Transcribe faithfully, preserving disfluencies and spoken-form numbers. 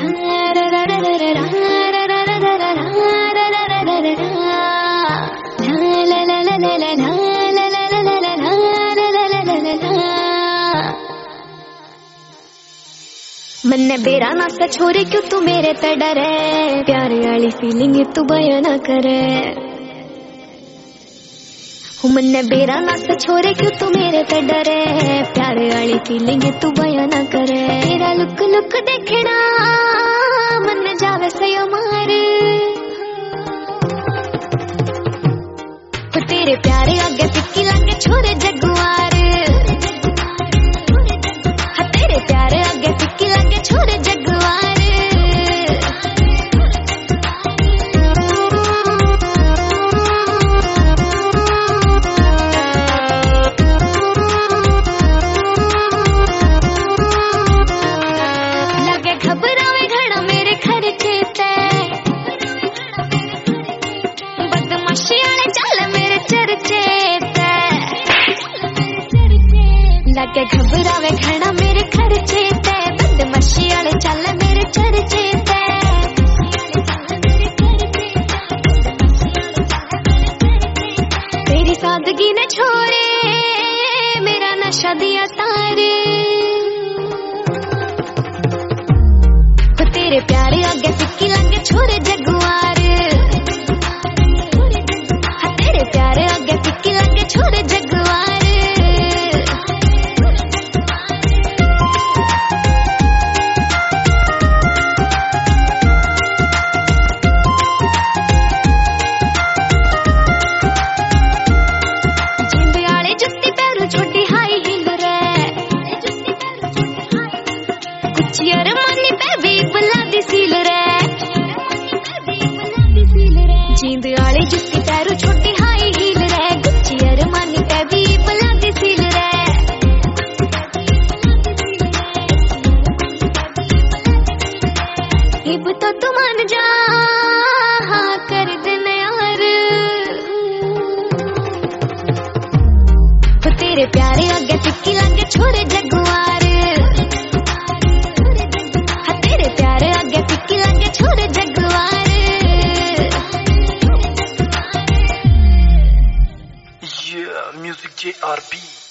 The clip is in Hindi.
मन्ने बेरा ना सा छोरे क्यों तू मेरे ते डरे, प्यारे वाली फीलिंग तू बयां ना करे। मन्ने बेरा ना सा छोरे क्यों तू मेरे ते डरे, प्यारे वाली फीलिंग तू बयां ना करे। तेरा लुक लुक देखना मन जावे सयो मार, तेरे प्यारे आगे फिक्की लगे छोरे जगुआर, तेरे प्यारे आगे फिक्की लगे छोरे जगुआर। लगे घबरावे घड़ा मेरे खर्चे ते, बदमाशी आले चल मेरे चर्चे ते। लगे घबरावे घड़ा मेरे खर्चे ते, बदमाशी आले चल मेरे चर्चे ते। तेरी सादगी ने छोड़े मेरा नशा दिया तारे, तेरे प्यारे आगे फिक्की लगे छोरे जगुआर, तेरे प्यारे आगे फिक्की लगे छोरे जगुआर। जींद आले जुत्ती पैरों छोटी हाई हील रे, गुच्ची अरमानी पे भी बुलाती सील रे। इब तो तू मान जा हाँ कर देने यार, तेरे प्यारे आगे फिक्की लगे छोरे जगुआर, तेरे प्यारे आगे फिक्की लगे छोरे Jaguar. Music J R P